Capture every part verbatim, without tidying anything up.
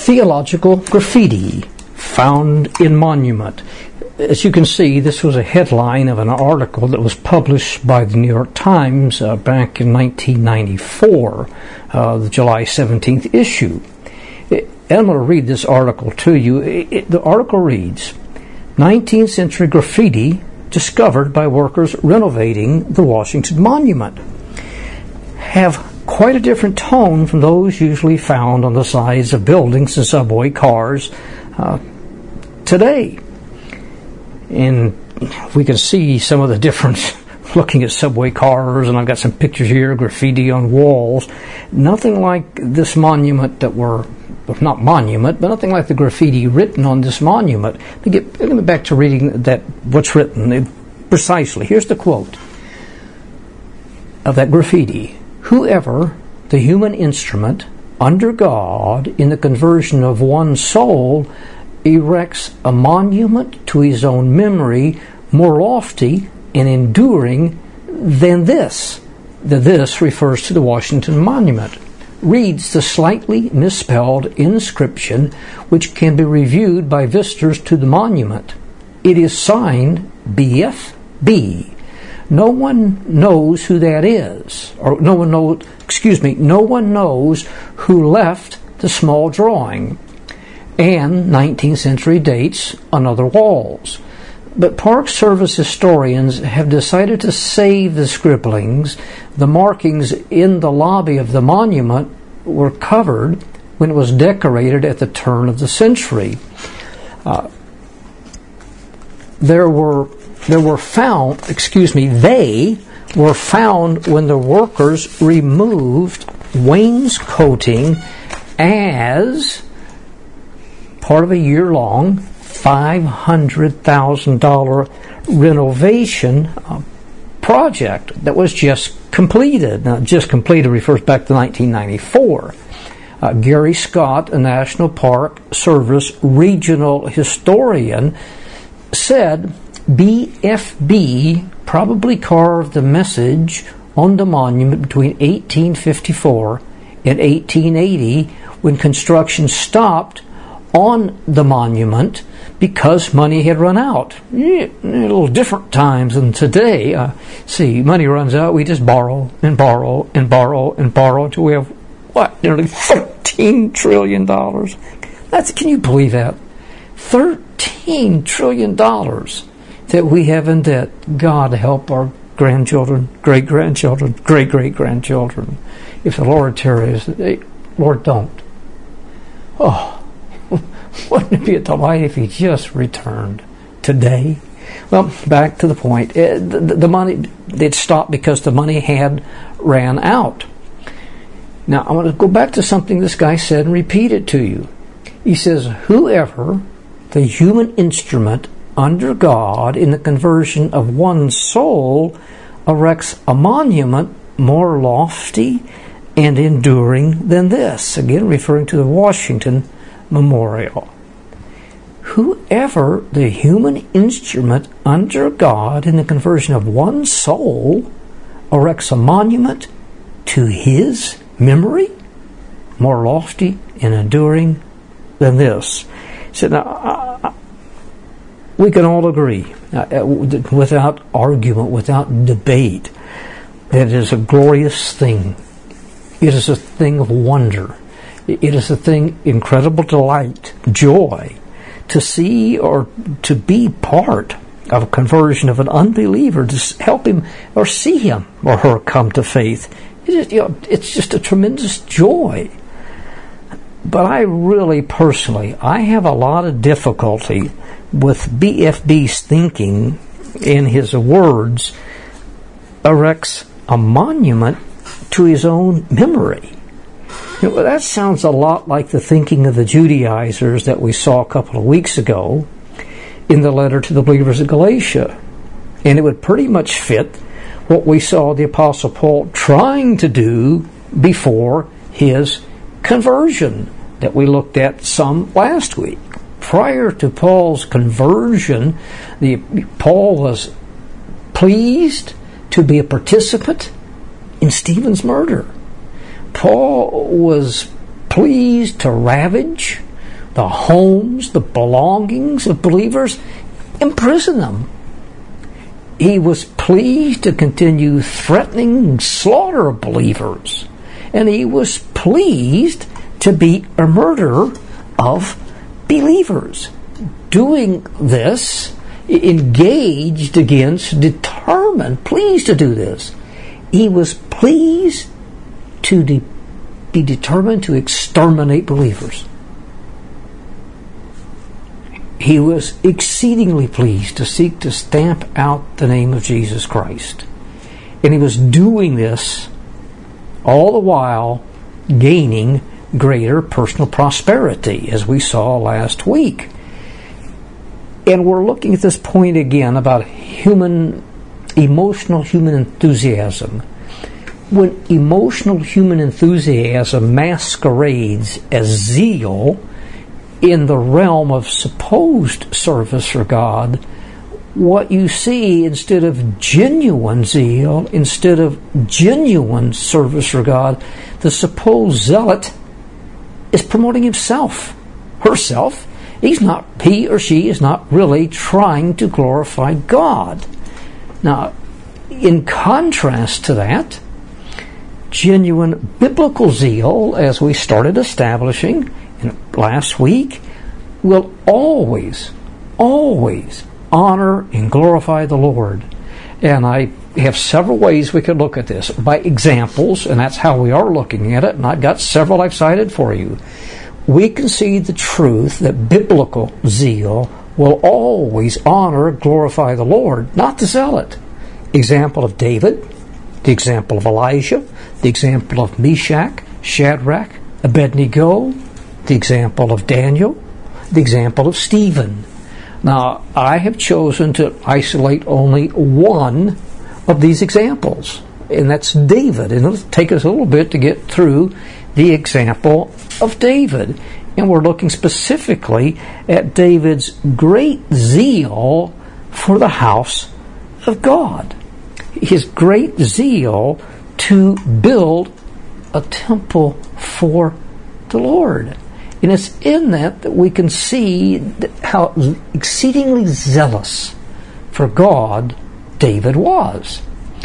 theological graffiti found in monument. As you can see, this was a headline of an article that was published by the New York Times uh, back in nineteen ninety-four, uh, the July seventeenth issue. It, and I'm going to read this article to you. It, it, the article reads, nineteenth century graffiti discovered by workers renovating the Washington Monument. Have quite a different tone from those usually found on the sides of buildings and subway cars uh, today. And we can see some of the difference looking at subway cars, and I've got some pictures here, graffiti on walls. Nothing like this monument that were, not monument, but nothing like the graffiti written on this monument. Let me get, let me get back to reading that, what's written it, precisely. Here's the quote of that graffiti. Whoever, the human instrument, under God, in the conversion of one soul, erects a monument to his own memory more lofty and enduring than this. The this refers to the Washington Monument. Reads the slightly misspelled inscription which can be reviewed by visitors to the monument. It is signed B F B. No one knows who that is, or no one knows, excuse me, no one knows who left the small drawing and nineteenth century dates on other walls. But Park Service historians have decided to save the scribblings. The markings in the lobby of the monument were covered when it was decorated at the turn of the century. Uh, there were there were found, excuse me, they were found when the workers removed wainscoting as part of a year-long five hundred thousand dollars renovation uh, project that was just completed. Now, just completed refers back to nineteen ninety-four. Uh, Gary Scott, a National Park Service regional historian, said B F B probably carved the message on the monument between eighteen fifty-four and eighteen eighty when construction stopped on the monument because money had run out. Yeah, a little different times than today. Uh, see, money runs out, we just borrow and borrow and borrow and borrow until we have, what, nearly thirteen trillion dollars. That's, can you believe that? thirteen trillion dollars that we have in debt. God help our grandchildren, great-grandchildren, great-great-grandchildren. If the Lord tarries, Lord, don't. Oh, wouldn't it be a delight if he just returned today? Well, back to the point. Uh, the, the money, it stopped because the money had ran out. Now, I want to go back to something this guy said and repeat it to you. He says, whoever, the human instrument under God in the conversion of one soul, erects a monument more lofty and enduring than this. Again, referring to the Washington Memorial. Whoever, the human instrument under God in the conversion of one soul, erects a monument to his memory more lofty and enduring than this. So now, uh, we can all agree, uh, without argument, without debate, that it is a glorious thing. It is a thing of wonder. It is a thing, incredible delight, joy, to see or to be part of a conversion of an unbeliever, to help him or see him or her come to faith. It is, you know, it's just a tremendous joy. But I really, personally, I have a lot of difficulty with B F B's thinking in his words, erects a monument to his own memory. You know, that sounds a lot like the thinking of the Judaizers that we saw a couple of weeks ago in the letter to the believers of Galatia. And it would pretty much fit what we saw the Apostle Paul trying to do before his conversion that we looked at some last week. Prior to Paul's conversion, the, Paul was pleased to be a participant in Stephen's murder. Paul was pleased to ravage the homes, the belongings of believers, imprison them. He was pleased to continue threatening slaughter of believers. And he was pleased to be a murderer of believers. Doing this, engaged against, determined, pleased to do this. He was pleased to de- be determined to exterminate believers. He was exceedingly pleased to seek to stamp out the name of Jesus Christ. And he was doing this all the while gaining greater personal prosperity, as we saw last week. And we're looking at this point again about human, emotional human enthusiasm. When emotional human enthusiasm masquerades as zeal in the realm of supposed service for God, what you see instead of genuine zeal, instead of genuine service for God, the supposed zealot is promoting himself, herself. He's not, he or she is not really trying to glorify God. Now, in contrast to that, genuine biblical zeal, as we started establishing in last week, will always, always honor and glorify the Lord. And I have several ways we could look at this. By examples, and that's how we are looking at it, and I've got several I've cited for you. We can see the truth that biblical zeal will always honor and glorify the Lord, not the zealot. Example of David, the example of Elijah, the example of Meshach, Shadrach, Abednego, the example of Daniel, the example of Stephen. Now, I have chosen to isolate only one of these examples, and that's David. And it'll take us a little bit to get through the example of David. And we're looking specifically at David's great zeal for the house of God. His great zeal to build a temple for the Lord. And it's in that that we can see how exceedingly zealous for God David was.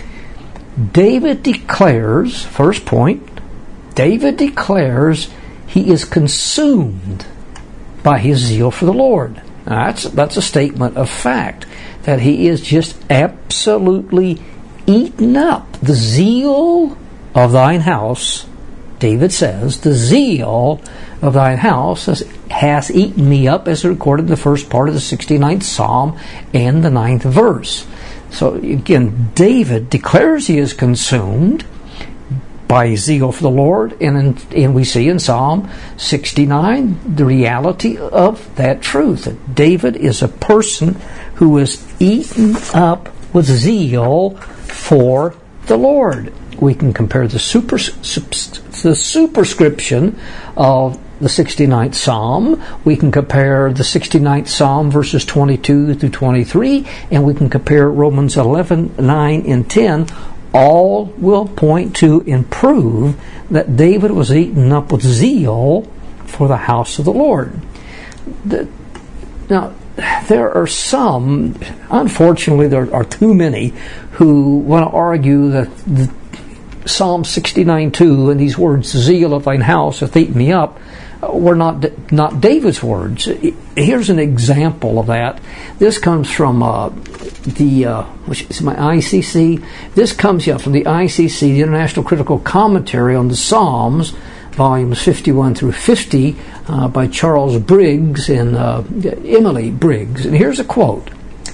David declares, first point, David declares he is consumed by his zeal for the Lord. Now that's, that's a statement of fact, that he is just absolutely eaten up. The zeal of thine house, David says, the zeal of thine house has, has eaten me up, as recorded in the first part of the sixty-ninth Psalm and the ninth verse. So again, David declares he is consumed by his zeal for the Lord, and, in, and we see in Psalm sixty-nine the reality of that truth. That David is a person who is eaten up with zeal for the Lord. We can compare the, super, the superscription of the sixty-ninth Psalm. We can compare the sixty-ninth Psalm verses twenty-two through twenty-three, and we can compare Romans eleven, nine, and ten. All will point to and prove that David was eaten up with zeal for the house of the Lord. The, now, there are some, unfortunately there are too many, who want to argue that the Psalm sixty-nine two and these words, zeal of thine house hath eaten me up, were not not David's words. Here's an example of that. This comes from uh, the uh, which is my I C C. This comes yeah, from the I C C, the International Critical Commentary on the Psalms, volumes fifty-one through fifty, uh, by Charles Briggs and uh, Emily Briggs. And here's a quote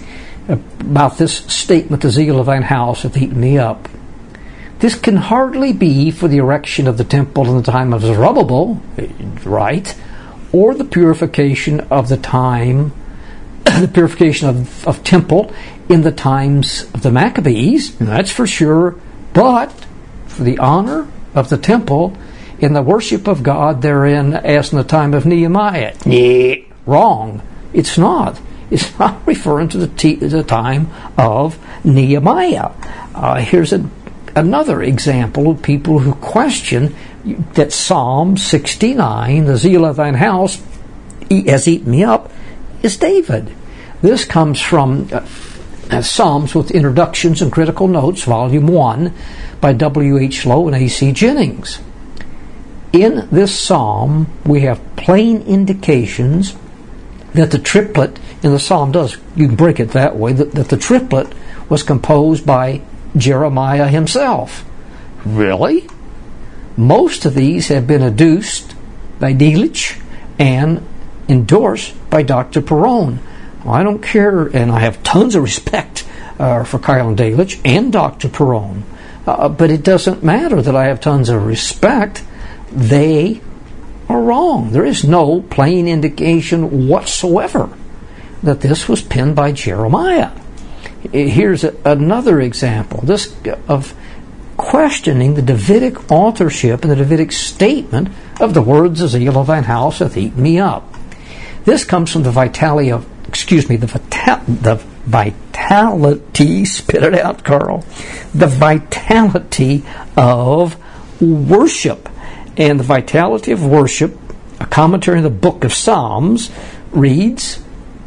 about this statement, the zeal of thine house hath eaten me up. This can hardly be for the erection of the temple in the time of Zerubbabel, right, or the purification of the time, the purification of, of temple in the times of the Maccabees, that's for sure, but for the honor of the temple in the worship of God therein as in the time of Nehemiah. Nah, wrong. It's not. It's not referring to the, t- the time of Nehemiah. Uh, here's a Another example of people who question that Psalm sixty-nine, the zeal of thine house, has eaten me up is David. This comes from uh, Psalms with Introductions and Critical Notes, Volume one, by W H Lowe and A C Jennings. In this psalm, we have plain indications that the triplet in the psalm does, you can break it that way, that, that the triplet was composed by Jeremiah himself. Really? Most of these have been adduced by Delitzsch and endorsed by Doctor Perron. I don't care, and I have tons of respect uh, for Keil and Delitzsch and Doctor Perron, uh, but it doesn't matter that I have tons of respect. They are wrong. There is no plain indication whatsoever that this was penned by Jeremiah. Here's a, another example this of questioning the Davidic authorship and the Davidic statement of the words, "The zeal of thine house hath eaten me up." This comes from the vitality of, excuse me, the, vital, the vitality, spit it out, Carl, the vitality of worship. And the vitality of worship, a commentary in the book of Psalms, reads,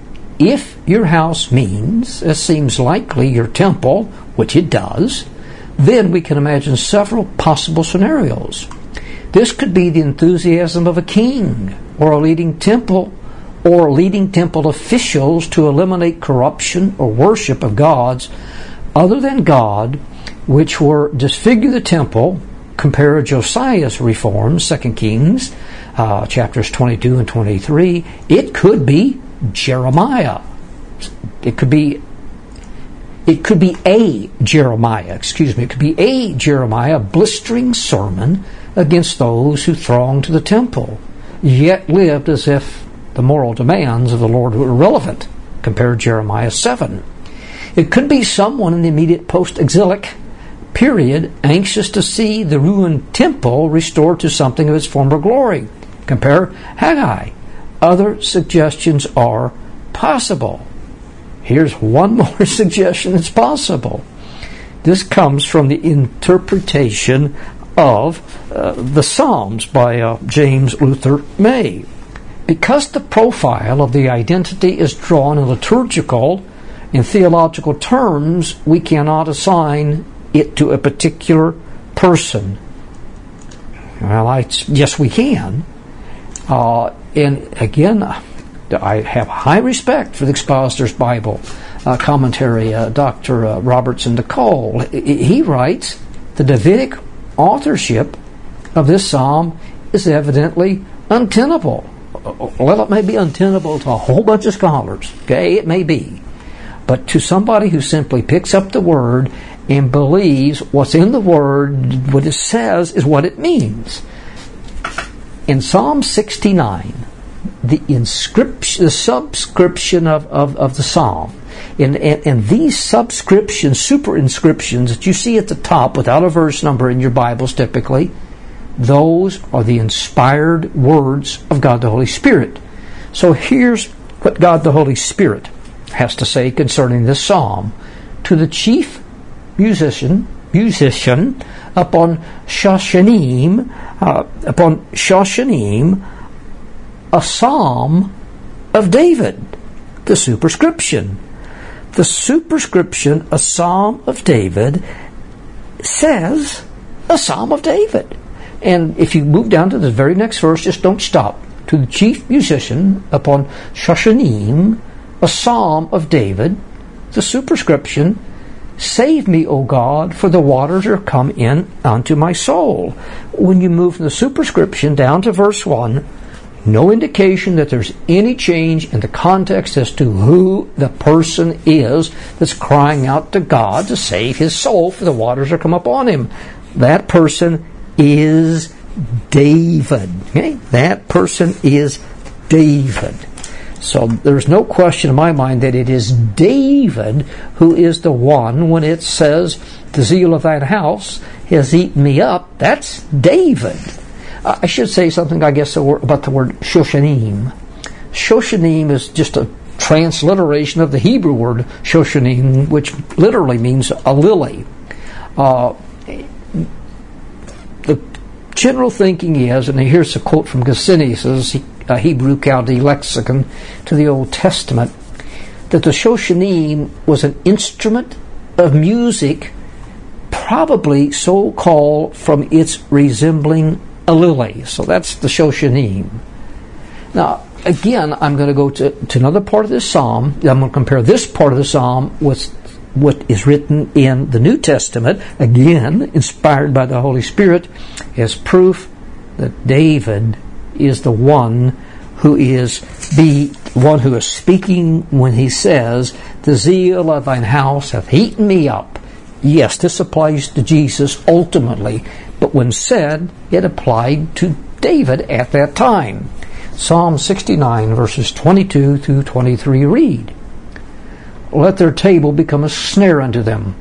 if your house means, as seems likely, your temple, which it does, then we can imagine several possible scenarios. This could be the enthusiasm of a king or a leading temple or leading temple officials to eliminate corruption or worship of gods other than God, which were disfigure the temple. Compare Josiah's reforms, Second Kings, uh, chapters twenty-two and twenty-three. It could be Jeremiah. It could be it could be a Jeremiah, excuse me, it could be a Jeremiah blistering sermon against those who thronged to the temple, yet lived as if the moral demands of the Lord were irrelevant. Compare Jeremiah seven. It could be someone in the immediate post-exilic period anxious to see the ruined temple restored to something of its former glory. Compare Haggai. Other suggestions are possible. Here's one more suggestion that's possible. This comes from the interpretation of uh, the Psalms by uh, James Luther May. Because the profile of the identity is drawn in liturgical and theological terms, we cannot assign it to a particular person. Well, I, yes, we can. Uh, and again, I have high respect for the Expositor's Bible uh, commentary, uh, Doctor Uh, Robertson de Cole. He writes, the Davidic authorship of this psalm is evidently untenable. Well, it may be untenable to a whole bunch of scholars. Okay, it may be. But to somebody who simply picks up the word and believes what's in the word, what it says, is what it means. In Psalm sixty-nine, the inscription, the subscription of, of, of the psalm, and, and, and these subscriptions, super inscriptions that you see at the top without a verse number in your Bibles typically, those are the inspired words of God the Holy Spirit. So here's what God the Holy Spirit has to say concerning this psalm. To the chief musician, musician upon Shoshanim, uh, upon Shoshanim, a psalm of David, the superscription. The superscription, a psalm of David, says a psalm of David. And if you move down to the very next verse, just don't stop. To the chief musician upon Shoshanim, a psalm of David, the superscription, save me, O God, for the waters are come in unto my soul. When you move from the superscription down to verse one, no indication that there's any change in the context as to who the person is that's crying out to God to save his soul, for the waters are come upon him. That person is David. Okay? That person is David. So there's no question in my mind that it is David who is the one when it says, the zeal of thine house has eaten me up. That's David. Uh, I should say something, I guess, about the word Shoshanim. Shoshanim is just a transliteration of the Hebrew word Shoshanim, which literally means a lily. Uh, the general thinking is, and here's a quote from Gesenius, uh, Hebrew Chaldee lexicon to the Old Testament, that the Shoshanim was an instrument of music, probably so called from its resembling a lily. So that's the Shoshanim. Now, again, I'm going to go to, to another part of this psalm. I'm going to compare this part of the psalm with what is written in the New Testament, again, inspired by the Holy Spirit, as proof that David is the one who is the one who is speaking when he says, "The zeal of thine house hath eaten me up." Yes, this applies to Jesus ultimately, but when said, it applied to David at that time. Psalm sixty-nine, verses twenty-two through twenty-three read, "Let their table become a snare unto them,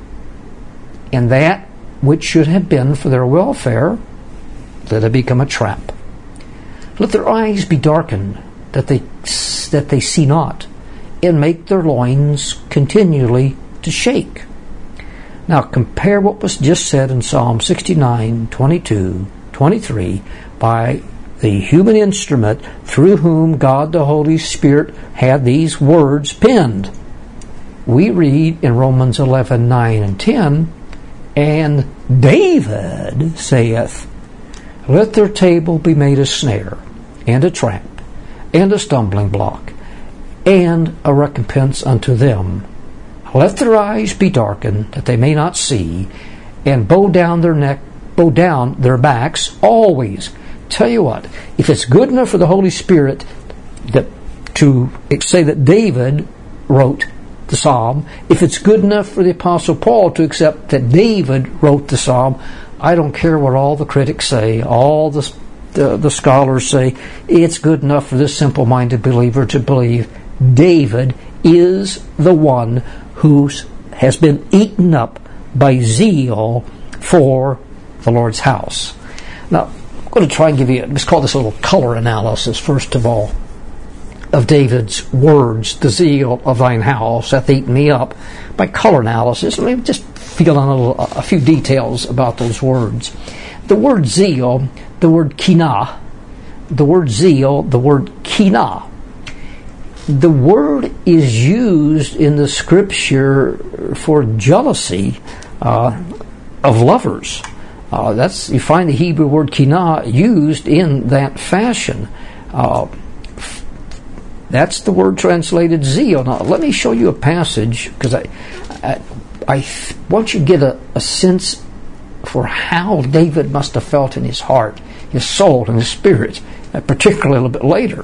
and that which should have been for their welfare, let it become a trap. Let their eyes be darkened, that they that they see not, and make their loins continually to shake." Now compare what was just said in Psalm sixty-nine, twenty-two, twenty-three by the human instrument through whom God the Holy Spirit had these words penned. We read in Romans eleven, nine and ten, "And David saith, Let their table be made a snare, and a trap, and a stumbling block, and a recompense unto them. Let their eyes be darkened, that they may not see, and bow down their neck, bow down their backs always." Tell you what, if it's good enough for the Holy Spirit that to say that David wrote the psalm, if it's good enough for the Apostle Paul to accept that David wrote the psalm, I don't care what all the critics say, all the the, the scholars say, it's good enough for this simple-minded believer to believe David is the one who has been eaten up by zeal for the Lord's house. Now, I'm going to try and give you, let's call this a little color analysis, first of all, of David's words, "The zeal of thine house hath eaten me up," by color analysis. Let me just feel on a, little, a few details about those words. The word zeal, the word kinah, the word zeal, the word kinah. The word is used in the Scripture for jealousy uh, of lovers. Uh, that's you find the Hebrew word kinah used in that fashion. Uh, that's the word translated zeal. Now, let me show you a passage, because I, I, I want you to get a, a sense for how David must have felt in his heart, his soul, and his spirit, uh, particularly a little bit later.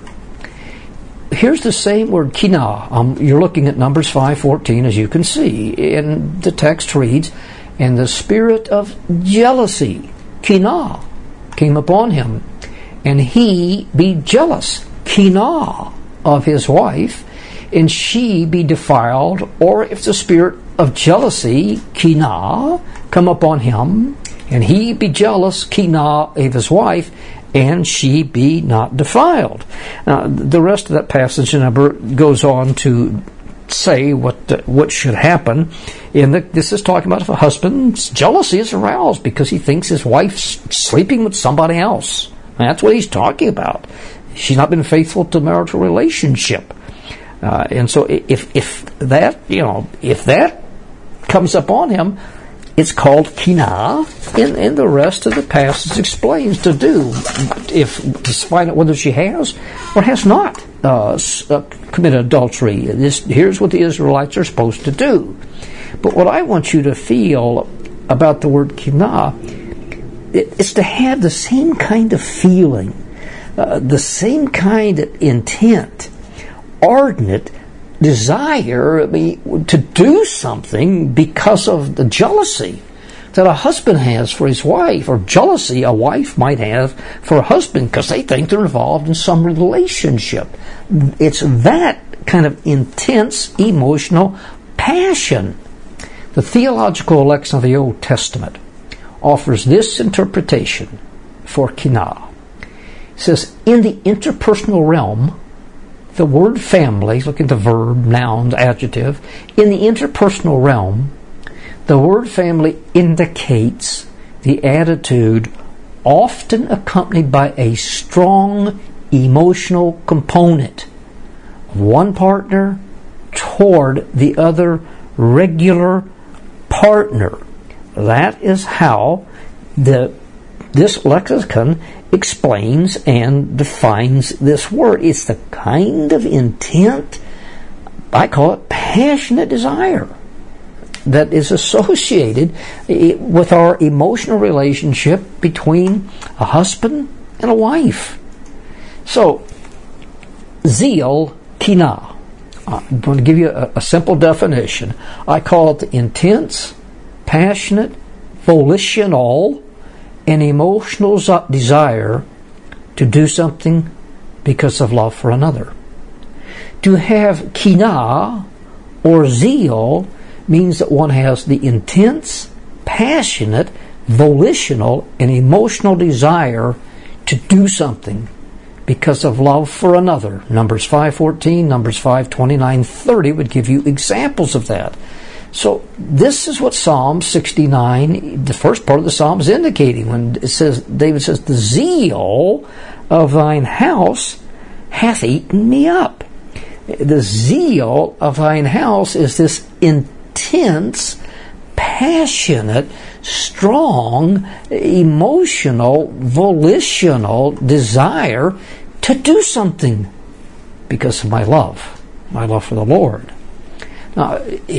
Here's the same word, kinah. Um, you're looking at Numbers five fourteen, as you can see. And the text reads, "And the spirit of jealousy," kinah, "came upon him, and he be jealous," kinah, "of his wife, and she be defiled," or if the spirit of jealousy, kinah, come upon him, and he be jealous, kinah, of his wife, and she be not defiled. Now, the rest of that passage number goes on to say what uh, what should happen. In the, this is talking about if a husband's jealousy is aroused because he thinks his wife's sleeping with somebody else. And that's what he's talking about. She's not been faithful to marital relationship. Uh, and so if if that, you know, if that comes up on him, it's called kinah, and, and the rest of the passage explains to do, if to find out whether she has or has not uh, uh, committed adultery. This, here's what the Israelites are supposed to do. But what I want you to feel about the word kinah it, is to have the same kind of feeling, uh, the same kind of intent, ardent desire I mean, to do something because of the jealousy that a husband has for his wife, or jealousy a wife might have for a husband because they think they're involved in some relationship. It's that kind of intense emotional passion. The theological lexicon of the Old Testament offers this interpretation for kinah. It says, in the interpersonal realm, the word family, look at the verb, nouns, adjective. In the interpersonal realm, the word family indicates the attitude often accompanied by a strong emotional component of one partner toward the other regular partner. That is how the this lexicon explains and defines this word. It's the kind of intent, I call it passionate desire, that is associated with our emotional relationship between a husband and a wife. So, zeal, kinah. I'm going to give you a, a simple definition. I call it the intense, passionate, volitional, and emotional desire to do something because of love for another. To have kinah or zeal means that one has the intense, passionate, volitional, and emotional desire to do something because of love for another. Numbers five fourteen, Numbers five twenty-nine, thirty would give you examples of that. So this is what Psalm sixty-nine, the first part of the Psalm, is indicating when it says, David says, the zeal of thine house hath eaten me up. The zeal of thine house is this intense, passionate, strong, emotional, volitional desire to do something because of my love, my love for the Lord. Now,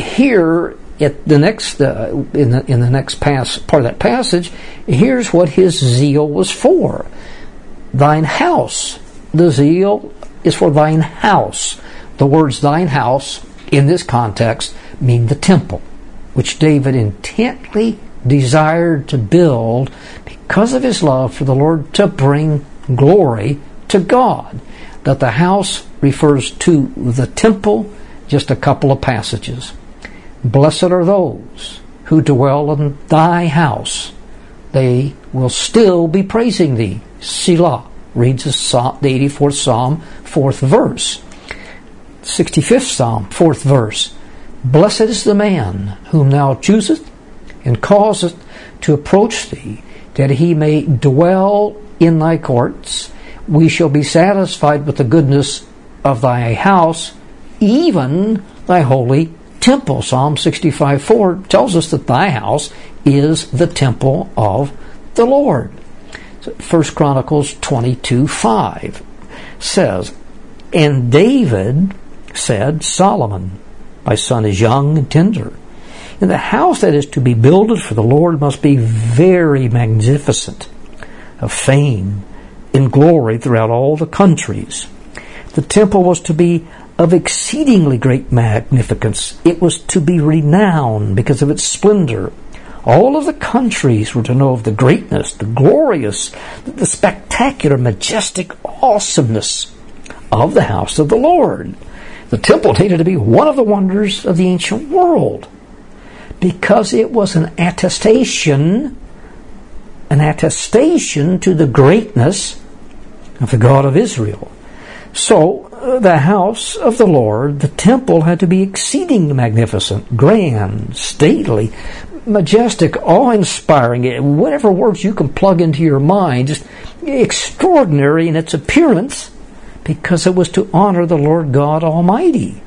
here at the next uh, in the in the next pass, part of that passage, here's what his zeal was for: thine house. The zeal is for thine house. The words "thine house" in this context mean the temple, which David intently desired to build because of his love for the Lord, to bring glory to God. That the house refers to the temple. Just a couple of passages. Blessed are those who dwell in thy house. They will still be praising thee. Selah. Reads the eighty-fourth Psalm, fourth verse. sixty-fifth Psalm, fourth verse. Blessed is the man whom thou choosest and causest to approach thee, that he may dwell in thy courts. We shall be satisfied with the goodness of thy house, even thy holy temple. Psalm sixty-five four tells us that thy house is the temple of the Lord. First Chronicles twenty-two five says, and David said, Solomon, my son is young and tender, and the house that is to be builded for the Lord must be very magnificent, of fame and glory throughout all the countries. The temple was to be of exceedingly great magnificence. It was to be renowned because of its splendor. All of the countries were to know of the greatness, the glorious, the spectacular, majestic awesomeness of the house of the Lord. The temple needed to be one of the wonders of the ancient world because it was an attestation, an attestation to the greatness of the God of Israel. So, uh, the house of the Lord, the temple, had to be exceedingly magnificent, grand, stately, majestic, awe-inspiring, whatever words you can plug into your mind, just extraordinary in its appearance, because it was to honor the Lord God Almighty.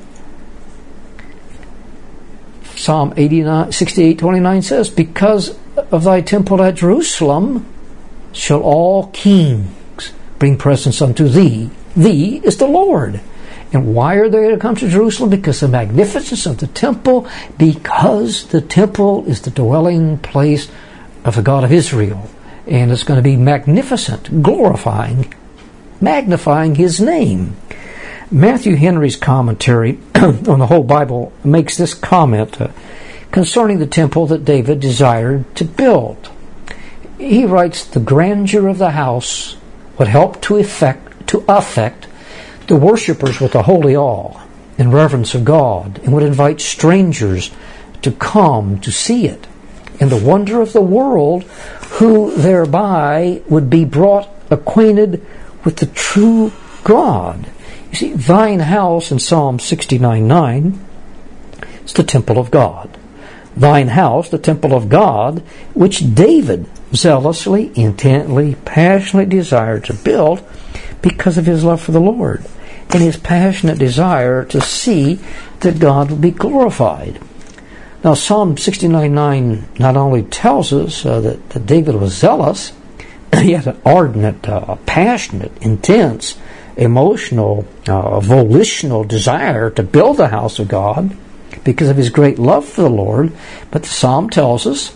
Psalm eighty-nine, sixty-eight twenty-nine says, because of thy temple at Jerusalem shall all kings bring presents unto thee. Thee is the Lord. And why are they to come to Jerusalem? Because of the magnificence of the temple, because the temple is the dwelling place of the God of Israel. And it's going to be magnificent, glorifying, magnifying His name. Matthew Henry's commentary on the whole Bible makes this comment uh, concerning the temple that David desired to build. He writes, the grandeur of the house would help to effect to affect the worshippers with a holy awe and reverence of God, and would invite strangers to come to see it, and the wonder of the world, who thereby would be brought acquainted with the true God. You see, thine house in Psalm sixty-nine nine is the temple of God. thine house, the temple of God, which David zealously, intently, passionately desired to build because of his love for the Lord and his passionate desire to see that God would be glorified. Now, Psalm sixty-nine nine not only tells us uh, that, that David was zealous, he had an ardent, uh, passionate, intense, emotional, uh, volitional desire to build the house of God because of his great love for the Lord. But the Psalm tells us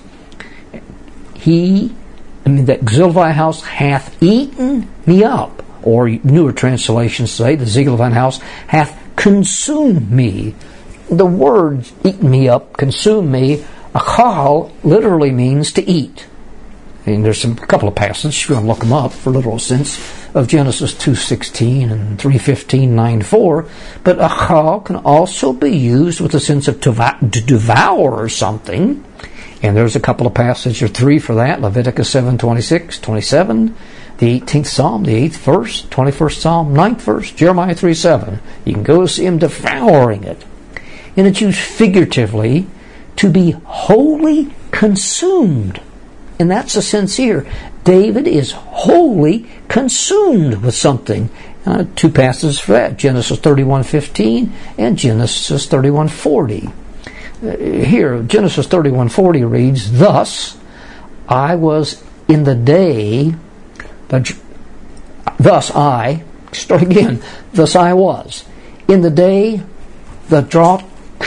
he, I mean, that zeal of thy house hath eaten me up. Or newer translations say, the zeal of thine house hath consumed me. The word eaten me up, consume me, achal literally means to eat. And there's some, a couple of passages, you're going to look them up for literal sense, of Genesis two sixteen and three fifteen, nine four. But achal can also be used with the sense of to, to devour something. And there's a couple of passages, or three for that, Leviticus seven twenty-six, twenty-seven, the eighteenth Psalm, the eighth verse, twenty-first Psalm, ninth verse, Jeremiah three seven. You can go see him devouring it. And it's used figuratively to be wholly consumed. And that's the sense here. David is wholly consumed with something. Uh, two passages for that, Genesis thirty-one fifteen and Genesis thirty-one forty. Uh, here, Genesis thirty-one forty reads, Thus I was in the day, the, thus I, start again, thus I was, in the day the drought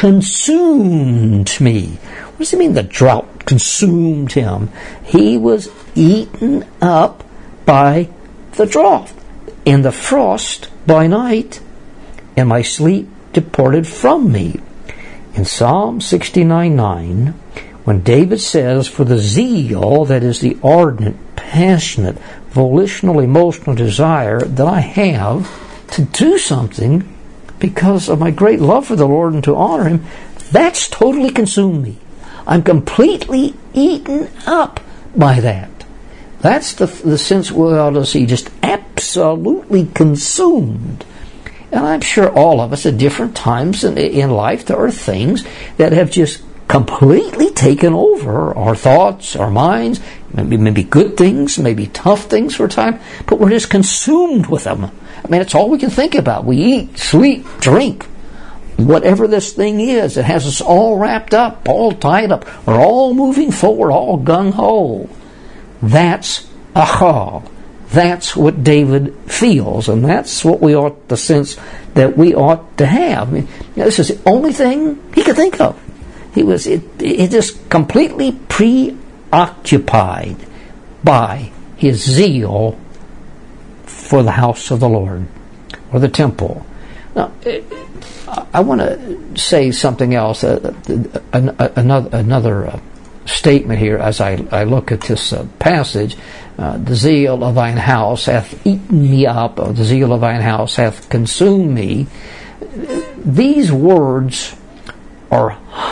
consumed me. What does it mean the drought consumed him? He was eaten up by the drought, and the frost by night, and my sleep departed from me. In Psalm sixty-nine nine, when David says, for the zeal, that is the ardent, passionate, volitional, emotional desire that I have to do something because of my great love for the Lord and to honor him, that's totally consumed me. I'm completely eaten up by that. That's the, the sense we ought to see, just absolutely consumed. And I'm sure all of us at different times in, in life, there are things that have just completely taken over our thoughts, our minds, maybe, maybe good things, maybe tough things for a time, but we're just consumed with them. I mean, it's all we can think about. We eat, sleep, drink. Whatever this thing is, it has us all wrapped up, all tied up. We're all moving forward, all gung-ho. That's achal. That's what David feels, and that's what we ought to sense that we ought to have. I mean, this is the only thing he could think of. He was it, it just completely preoccupied by his zeal for the house of the Lord, or the temple. Now, I want to say something else, uh, another, another uh, statement here as I, I look at this uh, passage. Uh, the zeal of thine house hath eaten me up, or the zeal of thine house hath consumed me. These words are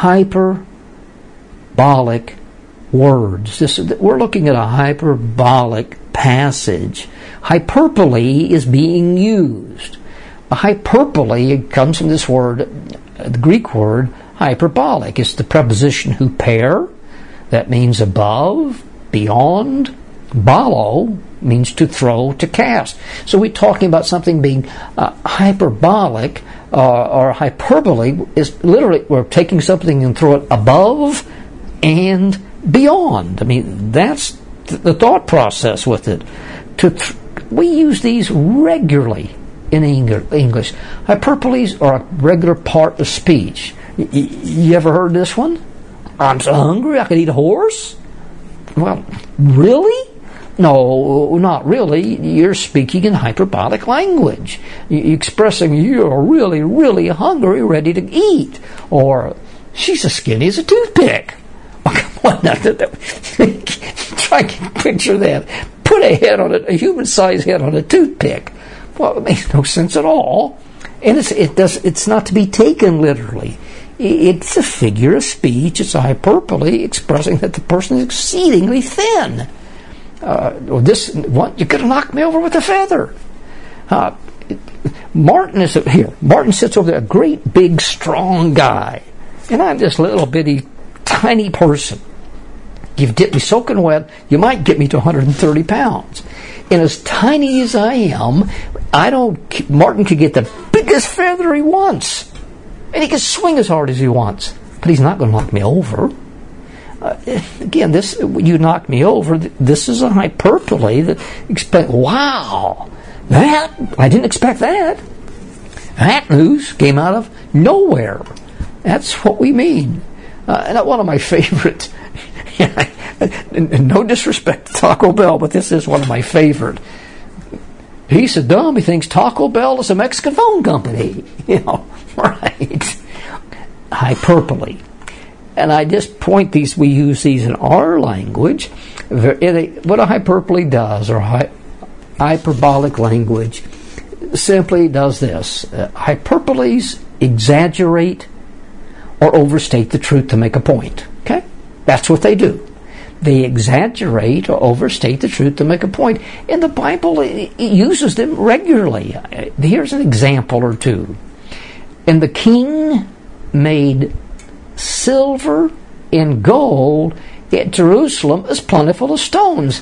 hyperbolic words. This, we're looking at a hyperbolic passage. Hyperbole is being used. A hyperbole comes from this word, the Greek word hyperbolic. It's the preposition huper, that means above, beyond. Balo means to throw, to cast. So we're talking about something being uh, hyperbolic, uh, or hyperbole is literally we're taking something and throw it above and beyond. I mean, that's th- the thought process with it. To th- we use these regularly in English. Hyperboles are a regular part of speech. Y- y- you ever heard this one? I'm so hungry I could eat a horse? Well, really? No, not really. You're speaking in hyperbolic language. You're expressing you're really, really hungry, ready to eat. Or, she's as skinny as a toothpick. Oh, come on now. Try to picture that. Put a head on it, a human-sized head on a toothpick. Well, it makes no sense at all. And it's, it does, it's not to be taken literally. It's a figure of speech. It's a hyperbole expressing that the person is exceedingly thin. Uh, or this, what, you could have knocked me over with a feather. Uh, Martin is here. Martin sits over there, a great, big, strong guy, and I'm this little bitty tiny person. You've dipped me soaking wet, you might get me to one hundred thirty pounds. And as tiny as I am, I don't, Martin could get the biggest feather he wants. And he can swing as hard as he wants. But he's not going to knock me over. Uh, again, this, you knock me over, this is a hyperbole that expect, wow, that, I didn't expect that. That news came out of nowhere. That's what we mean. Uh, and one of my favorite, no disrespect to Taco Bell, but this is one of my favorite. He's so dumb, he thinks Taco Bell is a Mexican phone company. You know, right. Hyperbole. And I just point these, we use these in our language. What a hyperbole does, or hy- hyperbolic language, simply does this. Uh, hyperboles exaggerate or overstate the truth to make a point. Okay? That's what they do. They exaggerate or overstate the truth to make a point. And the Bible it, it uses them regularly. Here's an example or two. And the king made silver and gold at Jerusalem as plentiful as stones.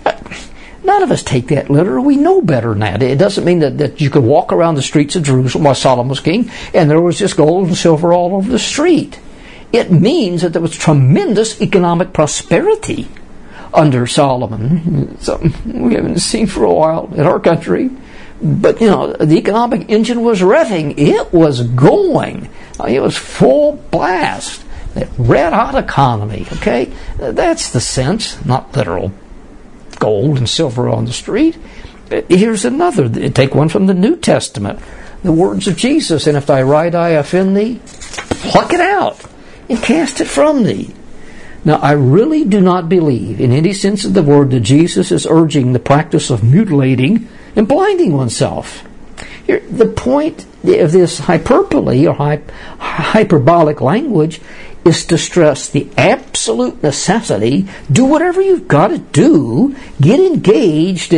None of us take that literal. We know better than that. It doesn't mean that, that you could walk around the streets of Jerusalem while Solomon was king and there was just gold and silver all over the street. It means that there was tremendous economic prosperity under Solomon. Something we haven't seen for a while in our country. But, you know, the economic engine was revving. It was going. It was full blast. That red-hot economy, okay? That's the sense, not literal gold and silver on the street. Here's another. Take one from the New Testament. The words of Jesus, and if thy right eye offend thee, pluck it out and cast it from thee. Now, I really do not believe, in any sense of the word, that Jesus is urging the practice of mutilating and blinding oneself. Here, the point of this hyperbole or hy- hyperbolic language is to stress the absolute necessity. Do whatever you've got to do. Get engaged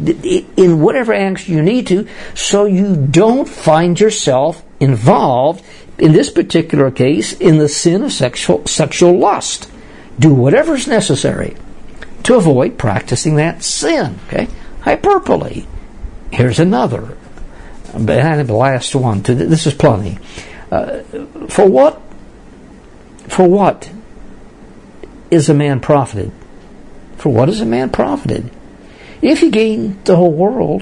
in whatever action you need to so you don't find yourself involved, in this particular case, in the sin of sexual, sexual lust. Do whatever is necessary to avoid practicing that sin. Okay? Hyperbole. Here's another. And the last one. This is plenty. Uh, for what For what is a man profited? For what is a man profited? If he gain the whole world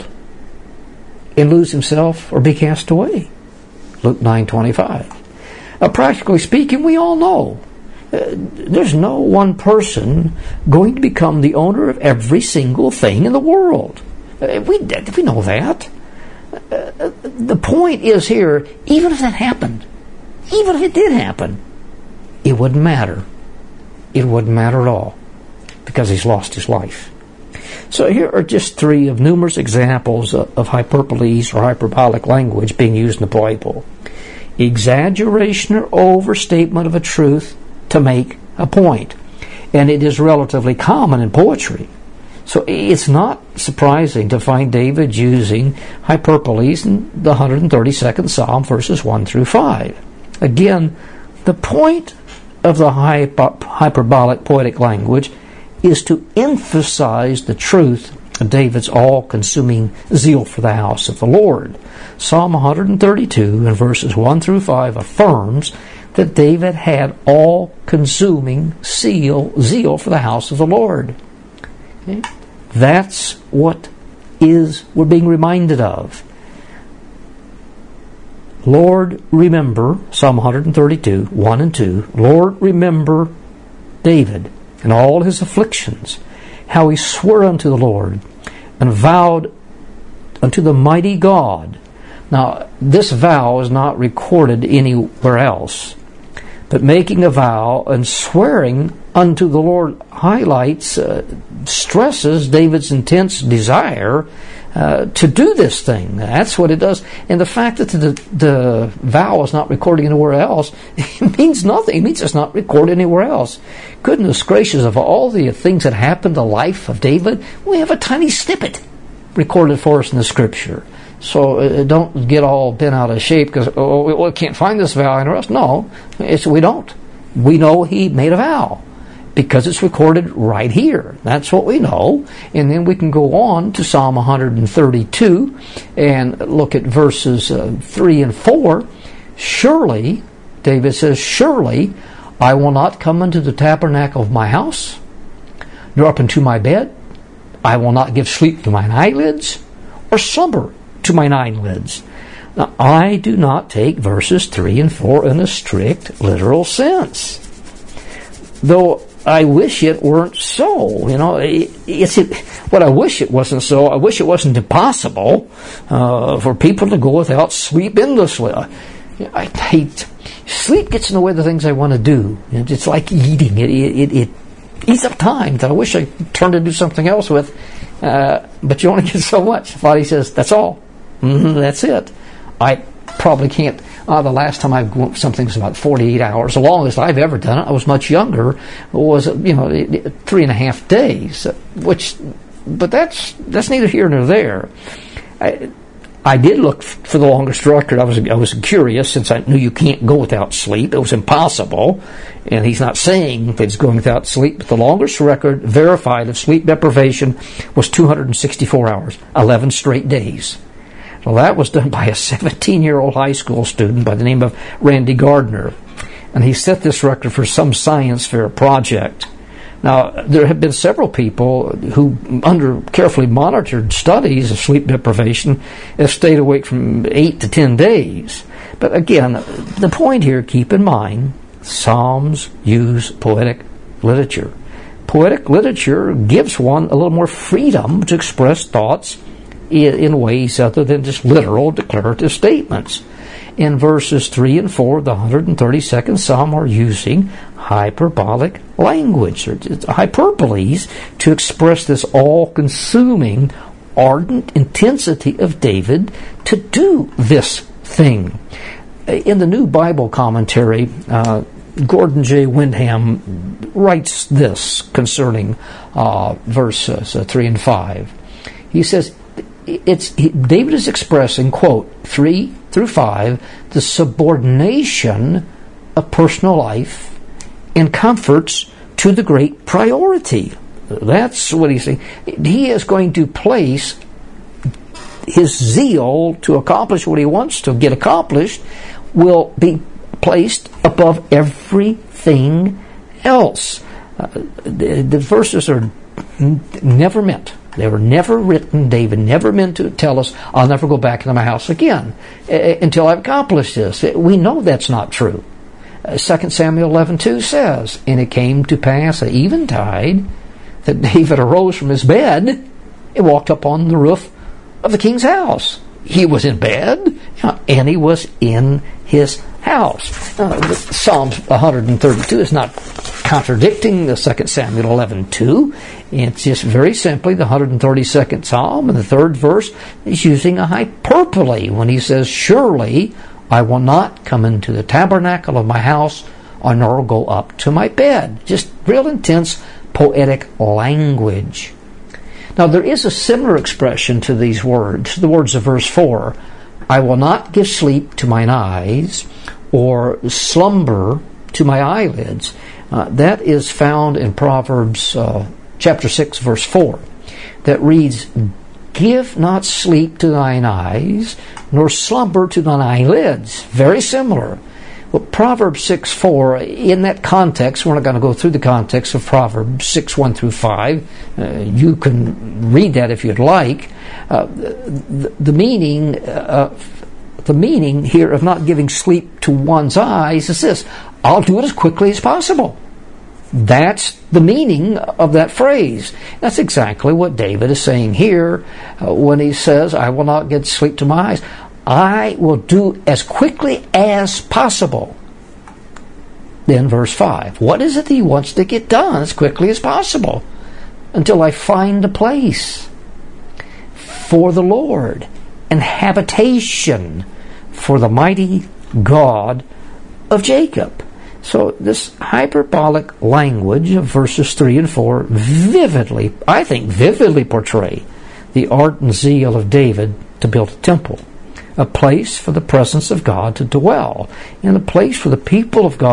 and lose himself or be cast away. Luke nine twenty-five. Uh, practically speaking, we all know uh, there's no one person going to become the owner of every single thing in the world. Uh, we, we know that. Uh, the point is here, even if that happened, even if it did happen, it wouldn't matter. It wouldn't matter at all because he's lost his life. So here are just three of numerous examples of, of hyperboles or hyperbolic language being used in the Bible. Exaggeration or overstatement of a truth to make a point. And it is relatively common in poetry. So it's not surprising to find David using hyperboles in the one hundred thirty-second Psalm, verses one through five. Again, the point of the hyper- hyperbolic poetic language is to emphasize the truth of David's all-consuming zeal for the house of the Lord. Psalm one hundred thirty-two and verses one through five affirms that David had all-consuming zeal, zeal for the house of the Lord. Okay? That's what is we're being reminded of. Lord, remember, Psalm one hundred thirty-two, one and two, Lord, remember David and all his afflictions, how he swore unto the Lord and vowed unto the mighty God. Now, this vow is not recorded anywhere else, but making a vow and swearing unto the Lord highlights, uh, stresses David's intense desire uh, to do this thing. That's what it does. And the fact that the, the vow is not recorded anywhere else, it means nothing. It means it's not recorded anywhere else. Goodness gracious, of all the things that happened in the life of David, we have a tiny snippet recorded for us in the Scripture. So uh, don't get all bent out of shape because, oh, we can't find this vow anywhere else. No, it's, we don't. We know he made a vow because it's recorded right here. That's what we know. And then we can go on to Psalm one thirty-two and look at verses uh, three and four. Surely, David says, surely I will not come into the tabernacle of my house, nor up into my bed. I will not give sleep to mine eyelids, or slumber to mine eyelids. Now, I do not take verses three and four in a strict literal sense, though I wish it weren't so. You know, it, it's it, what I wish it wasn't so. I wish it wasn't impossible uh, for people to go without sleep endlessly. I, I hate sleep gets in the way of the things I want to do. It's like eating. It it, it eats up time that I wish I turned to do something else with. Uh, but you only get so much. The body says, "That's all. Mm-hmm, that's it." I probably can't. Uh, the last time I something was about forty-eight hours. The longest I've ever done it, I was much younger, was you know three and a half days. Which, but that's that's neither here nor there. I, I did look for the longest record. I was I was curious since I knew you can't go without sleep. It was impossible, and he's not saying that he's going without sleep. But the longest record verified of sleep deprivation was two hundred sixty-four hours, eleven straight days. Well, that was done by a seventeen-year-old high school student by the name of Randy Gardner. And he set this record for some science fair project. Now, there have been several people who, under carefully monitored studies of sleep deprivation, have stayed awake from eight to ten days. But again, the point here, keep in mind, Psalms use poetic literature. Poetic literature gives one a little more freedom to express thoughts in ways other than just literal declarative statements. In verses three and four of the one hundred thirty-second Psalm are using hyperbolic language, or hyperboles, to express this all-consuming, ardent intensity of David to do this thing. In the New Bible Commentary, uh, Gordon J. Wyndham writes this concerning uh, verses uh, three and five. He says, It's he, David is expressing, quote, three through five, the subordination of personal life and comforts to the great priority. That's what he's saying. He is going to place his zeal to accomplish what he wants to get accomplished will be placed above everything else. Uh, the, the verses are n- never meant. They were never written. David never meant to tell us, I'll never go back into my house again uh, until I've accomplished this. We know that's not true. Uh, Second Samuel eleven two says, and it came to pass at eventide that David arose from his bed and walked up on the roof of the king's house. He was in bed, and he was in his house. Uh, the Psalms one thirty-two is not contradicting the Second Samuel eleven two. It's just very simply the one hundred thirty-second Psalm, and the third verse is using a hyperbole when he says, surely I will not come into the tabernacle of my house, or nor go up to my bed. Just real intense poetic language. Now, there is a similar expression to these words, the words of verse four. I will not give sleep to mine eyes, or slumber to my eyelids. Uh, that is found in Proverbs uh, chapter six, verse four, that reads, give not sleep to thine eyes, nor slumber to thine eyelids. Very similar. Well, Proverbs six four, in that context, we're not going to go through the context of Proverbs six one through five. Uh, you can read that if you'd like. Uh, the, the meaning, uh, the meaning here of not giving sleep to one's eyes is this: I'll do it as quickly as possible. That's the meaning of that phrase. That's exactly what David is saying here uh, when he says, "I will not get sleep to my eyes." I will do as quickly as possible. Then verse five. What is it that he wants to get done as quickly as possible? Until I find a place for the Lord and habitation for the mighty God of Jacob. So this hyperbolic language of verses three and four vividly, I think vividly portray the ardent zeal of David to build a temple. A place for the presence of God to dwell, and a place for the people of God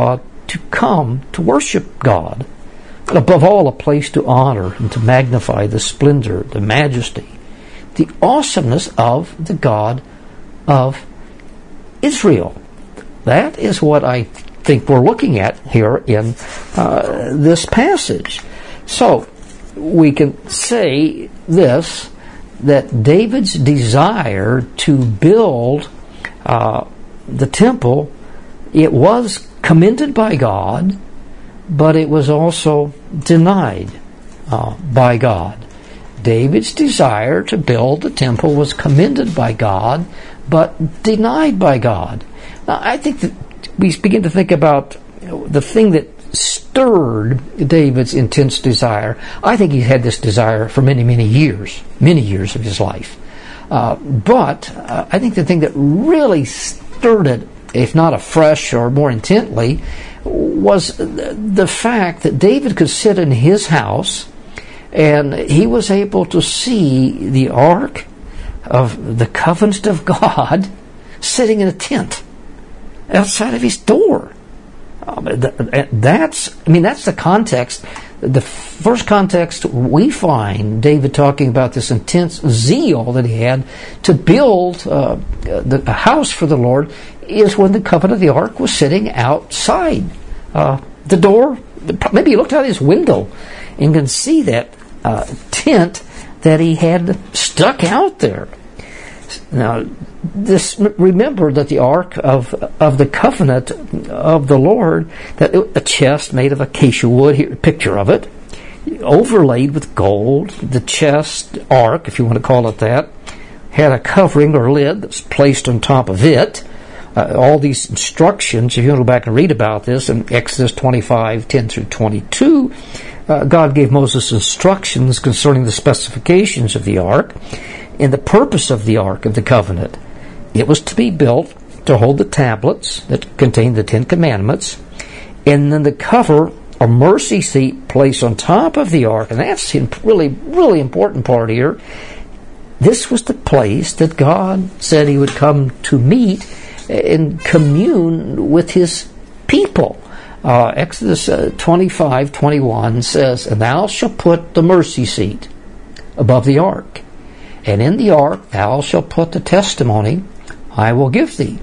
to come to worship God. But above all, a place to honor and to magnify the splendor, the majesty, the awesomeness of the God of Israel. That is what I think we're looking at here in uh, this passage. So, we can say this, that David's desire to build uh, the temple, it was commended by God, but it was also denied uh, by God. David's desire to build the temple was commended by God, but denied by God. Now, I think that we begin to think about the thing that stirred David's intense desire. I think he had this desire for many, many years, many years of his life. Uh, but uh, I think the thing that really stirred it, if not afresh or more intently, was the fact that David could sit in his house and he was able to see the Ark of the Covenant of God sitting in a tent outside of his door. Um, that's, I mean, that's the context. The first context we find David talking about this intense zeal that he had to build uh, the, a house for the Lord is when the covenant of the ark was sitting outside uh, the door. Maybe he looked out his window and can see that uh, tent that he had stuck out there. Now, this, remember that the ark of of the covenant of the Lord, that a chest made of acacia wood, here a picture of it, overlaid with gold. The chest ark, if you want to call it that, had a covering or lid that was placed on top of it. Uh, all these instructions, if you want to go back and read about this in Exodus twenty-five, ten through twenty-two, uh, God gave Moses instructions concerning the specifications of the ark and the purpose of the Ark of the Covenant. It was to be built to hold the tablets that contained the Ten Commandments, and then the cover, a mercy seat placed on top of the Ark, and that's a really, really important part here. This was the place that God said He would come to meet and commune with His people. Uh, Exodus uh, twenty-five, twenty-one says, "And thou shalt put the mercy seat above the Ark. And in the ark thou shalt put the testimony I will give thee."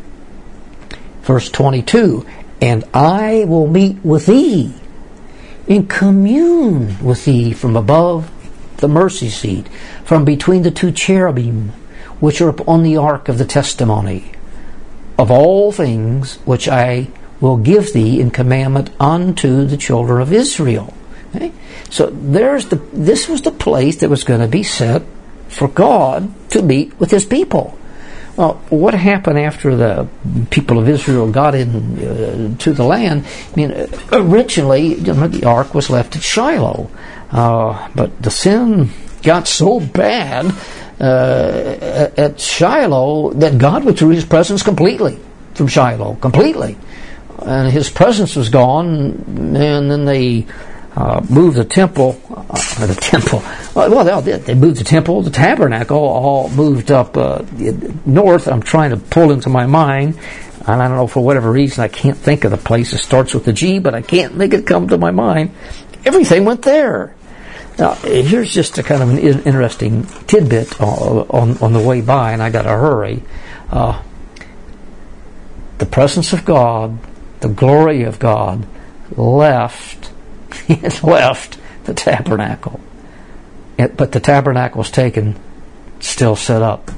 Verse twenty-two, "And I will meet with thee and commune with thee from above the mercy seat, from between the two cherubim which are upon the ark of the testimony, of all things which I will give thee in commandment unto the children of Israel." Okay? So there's the this was the place that was going to be set for God to meet with His people. Well, what happened after the people of Israel got in uh, to the land? I mean, originally, you know, the ark was left at Shiloh, uh, but the sin got so bad uh, at Shiloh that God withdrew His presence completely from Shiloh, completely, and His presence was gone. And then they Uh, moved the temple, uh, the temple, well, they all did. They moved the temple, the tabernacle, all moved up uh, north. I'm trying to pull into my mind, and I don't know, for whatever reason, I can't think of the place. It starts with a G, but I can't make it come to my mind. Everything went there. Now, here's just a kind of an interesting tidbit on, on, on the way by, and I got to hurry. Uh, the presence of God, the glory of God, left It left the tabernacle. It, but the tabernacle was taken, still set up.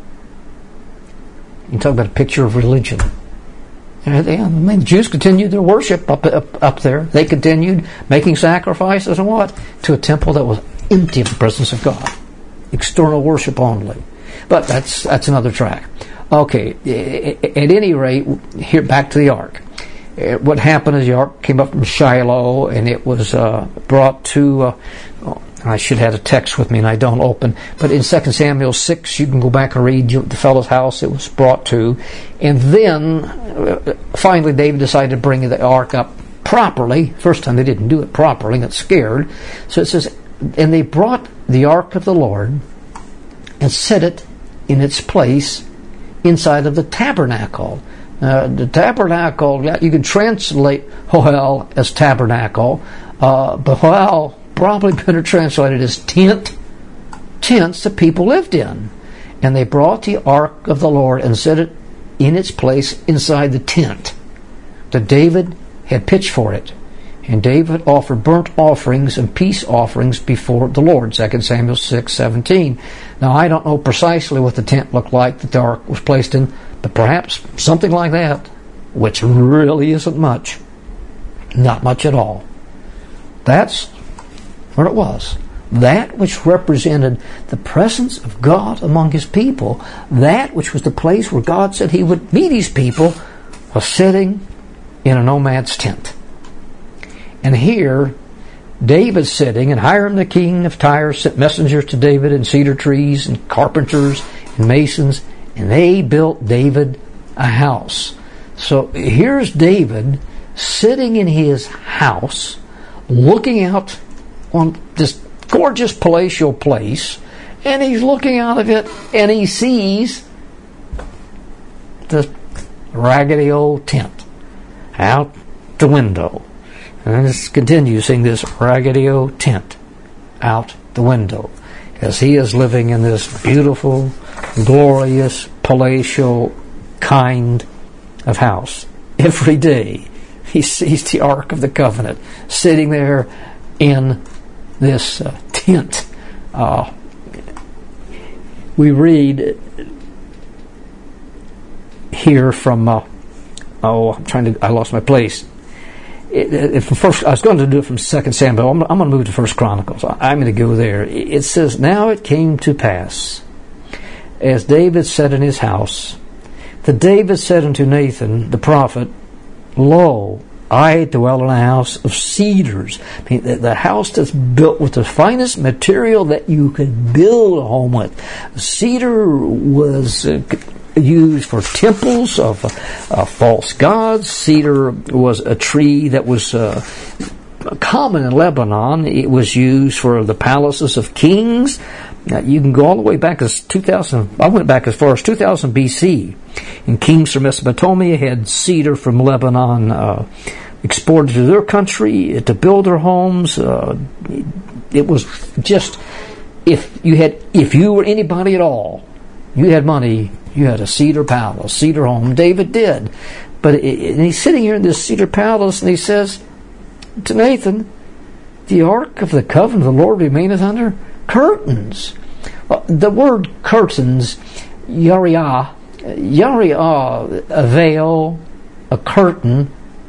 You talk about a picture of religion. And they, I mean, the Jews continued their worship up, up up there. They continued making sacrifices and what? To a temple that was empty of the presence of God. External worship only. But that's that's another track. Okay, at any rate, here back to the ark. What happened is the ark came up from Shiloh, and it was uh, brought to, uh, oh, I should have had a text with me, and I don't open, but in Second Samuel six, you can go back and read the fellow's house it was brought to. And then, uh, finally, David decided to bring the ark up properly. First time they didn't do it properly, got scared. So it says, "And they brought the ark of the Lord and set it in its place inside of the tabernacle." Uh, the tabernacle, yeah, you can translate Hoel as tabernacle, uh, but Hoel probably better translated as tent. Tents that people lived in. And they brought the ark of the Lord and set it in its place inside the tent that David had pitched for it. And David offered burnt offerings and peace offerings before the Lord, Second Samuel six seventeen. Now, I don't know precisely what the tent looked like that the ark was placed in, but perhaps something like that, which really isn't much. Not much at all. That's what it was. That which represented the presence of God among His people, that which was the place where God said He would meet His people, was sitting in a nomad's tent. And here, David's sitting, and Hiram the king of Tyre sent messengers to David and cedar trees and carpenters and masons, and they built David a house. So here's David sitting in his house, looking out on this gorgeous palatial place, and he's looking out of it, and he sees the raggedy old tent out the window. And this continues, seeing this raggedy old tent out the window as he is living in this beautiful, glorious, palatial kind of house. Every day he sees the Ark of the Covenant sitting there in this uh, tent. Uh, we read here from, uh, oh, I'm trying to, I lost my place. It, it, first, I was going to do it from Second Samuel. I'm, I'm going to move to First Chronicles. I'm going to go there. It says, "Now it came to pass, as David sat in his house, that David said unto Nathan the prophet, Lo, I dwell in a house of cedars." I mean, the, the house that's built with the finest material that you could build a home with. Cedar was Uh, used for temples of uh, false gods. Cedar was a tree that was uh, common in Lebanon. It was used for the palaces of kings. Now, you can go all the way back as two thousand. I went back as far as two thousand B C. And kings from Mesopotamia had cedar from Lebanon uh, exported to their country to build their homes. Uh, it was just, if you had, if you were anybody at all, you had money, you had a cedar palace, cedar home. David did. But it, and he's sitting here in this cedar palace, and he says to Nathan, "The ark of the covenant of the Lord remaineth under curtains." Well, the word curtains, yariah, yariah, a veil, a curtain,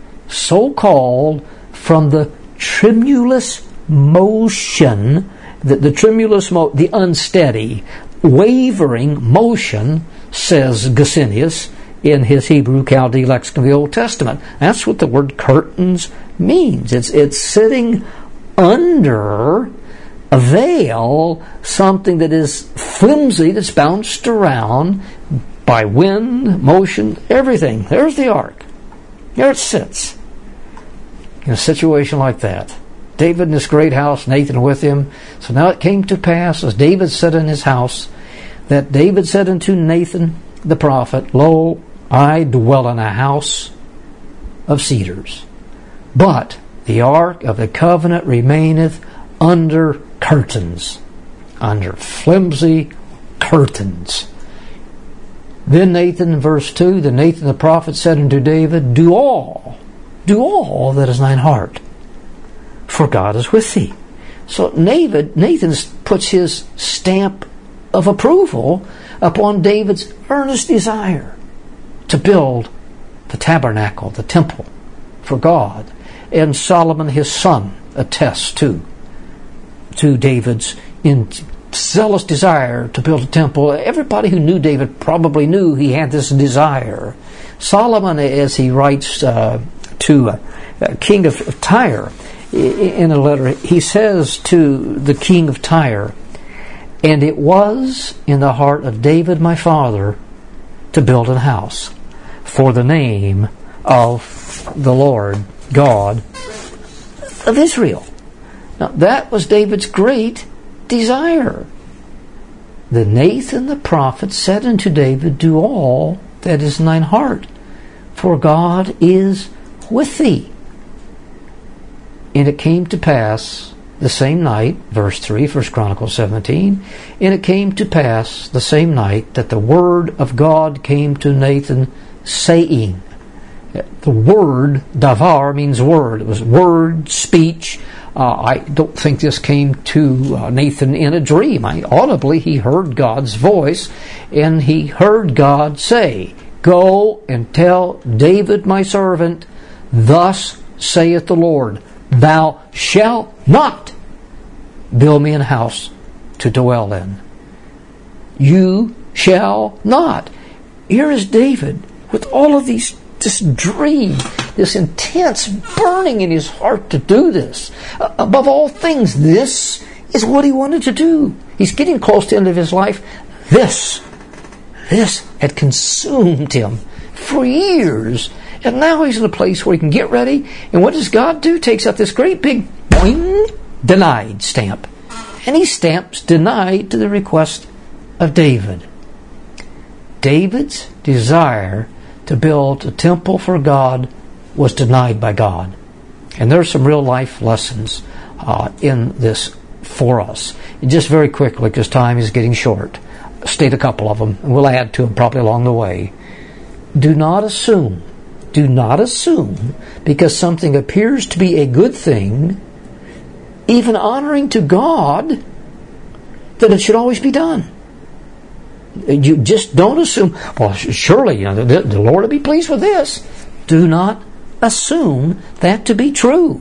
so called from the tremulous motion, the, the tremulous, mo- the unsteady, wavering motion, says Gesenius in his Hebrew Chaldee lexicon of the Old Testament. That's what the word curtains means. It's it's sitting under a veil, something that is flimsy, that's bounced around by wind, motion, everything. There's the ark. There it sits. In a situation like that. David in this great house, Nathan with him. So now it came to pass, as David sat in his house, that David said unto Nathan the prophet, Lo, I dwell in a house of cedars, but the ark of the covenant remaineth under curtains, under flimsy curtains. Then Nathan, verse two, then Nathan the prophet said unto David, Do all, do all that is thine heart, for God is with thee. So Nathan, Nathan puts his stamp of approval upon David's earnest desire to build the tabernacle, the temple for God. And Solomon, his son, attests to, to David's in zealous desire to build a temple. Everybody who knew David probably knew he had this desire. Solomon, as he writes uh, to uh, King of Tyre, in a letter, he says to the king of Tyre, And it was in the heart of David my father to build an house for the name of the Lord God of Israel. Now that was David's great desire. Then Nathan the prophet said unto David, Do all that is in thine heart, for God is with thee. And it came to pass the same night, verse three, First Chronicles seventeen, and it came to pass the same night that the word of God came to Nathan, saying, the word, davar, means word. It was word, speech. Uh, I don't think this came to uh, Nathan in a dream. I, audibly, he heard God's voice, and he heard God say, go and tell David my servant, thus saith the Lord, thou shalt not build me an house to dwell in. You shall not. Here is David with all of these, this dream, this intense burning in his heart to do this. Uh, above all things, this is what he wanted to do. He's getting close to the end of his life. This, this had consumed him for years. And now he's in a place where he can get ready. And what does God do? Takes out this great big boing, denied stamp. And he stamps denied to the request of David. David's desire to build a temple for God was denied by God. And there are some real life lessons uh, in this for us. And just very quickly, because time is getting short, state a couple of them, and we'll add to them probably along the way. Do not assume, do not assume, because something appears to be a good thing, even honoring to God, that it should always be done. You just don't assume, well, surely you know, the, the Lord will be pleased with this. Do not assume that to be true.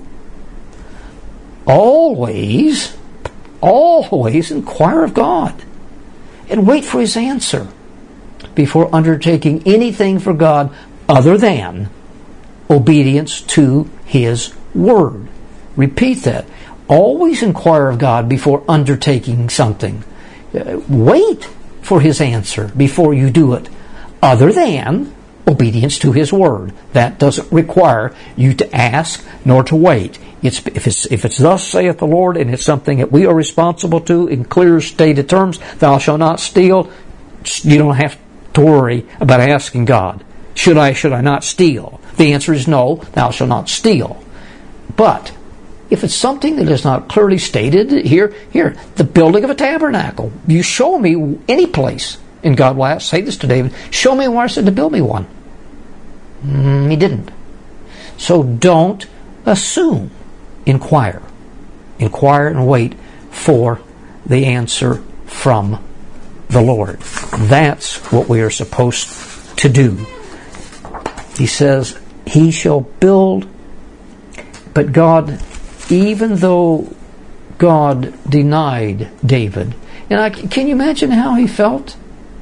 Always, always inquire of God and wait for His answer before undertaking anything for God other than obedience to His Word. Repeat that. Always inquire of God before undertaking something. Uh, wait for His answer before you do it, other than obedience to His Word. That doesn't require you to ask nor to wait. It's, if it's if it's thus saith the Lord, and it's something that we are responsible to in clear stated terms, thou shalt not steal, you don't have to worry about asking God, should I, should I not steal? The answer is no, thou shalt not steal. But if it's something that is not clearly stated here, here, the building of a tabernacle, you show me any place, and God will ask, say this to David, show me where I said to build me one. Mm, he didn't. So don't assume. Inquire. Inquire and wait for the answer from the Lord. That's what we are supposed to do. He says, He shall build, but God, even though God denied David, and I, can you imagine how he felt?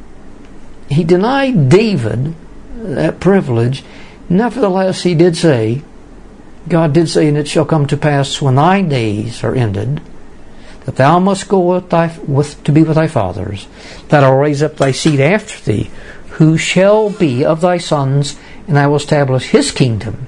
He denied David that privilege. Nevertheless, he did say, God did say, and it shall come to pass when thy days are ended, that thou must go with thy, with, to be with thy fathers, that I will raise up thy seed after thee, who shall be of thy sons, and I will establish his kingdom.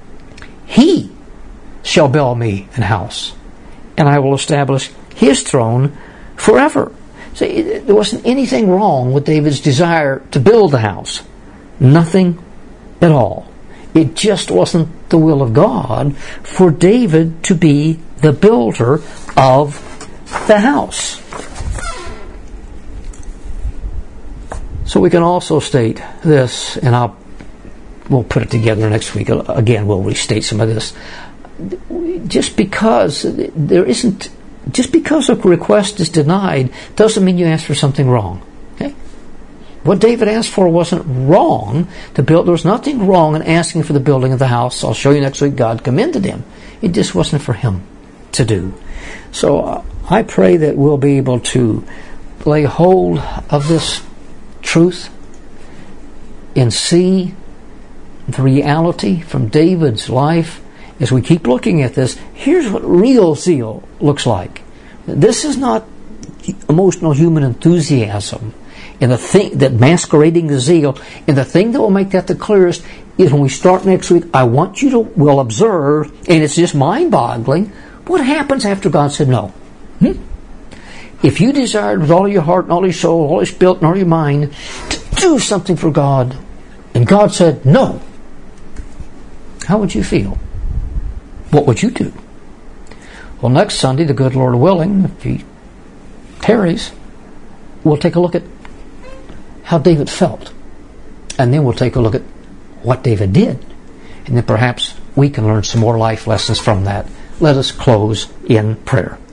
He shall build me an house, and I will establish his throne forever. See, there wasn't anything wrong with David's desire to build a house. Nothing at all. It just wasn't the will of God for David to be the builder of the house. So we can also state this, and I'll we'll put it together next week. Again, we'll restate some of this. Just because there isn't, just because a request is denied doesn't mean you ask for something wrong. Okay? What David asked for wasn't wrong to build. There was nothing wrong in asking for the building of the house. I'll show you next week. God commended him. It just wasn't for him to do. So uh, I pray that we'll be able to lay hold of this truth and see the reality from David's life. As we keep looking at this, here's what real zeal looks like. This is not emotional human enthusiasm and the thing that masquerading the zeal. And the thing that will make that the clearest is when we start next week, I want you to will observe, and it's just mind-boggling, what happens after God said no. Hmm? If you desired with all your heart and all your soul, all your spirit and all your mind to do something for God, and God said no, How would you feel? What would you do? Well, next Sunday, the good Lord willing, if He tarries, we'll take a look at how David felt. And then we'll take a look at what David did. And then perhaps we can learn some more life lessons from that. Let us close in prayer.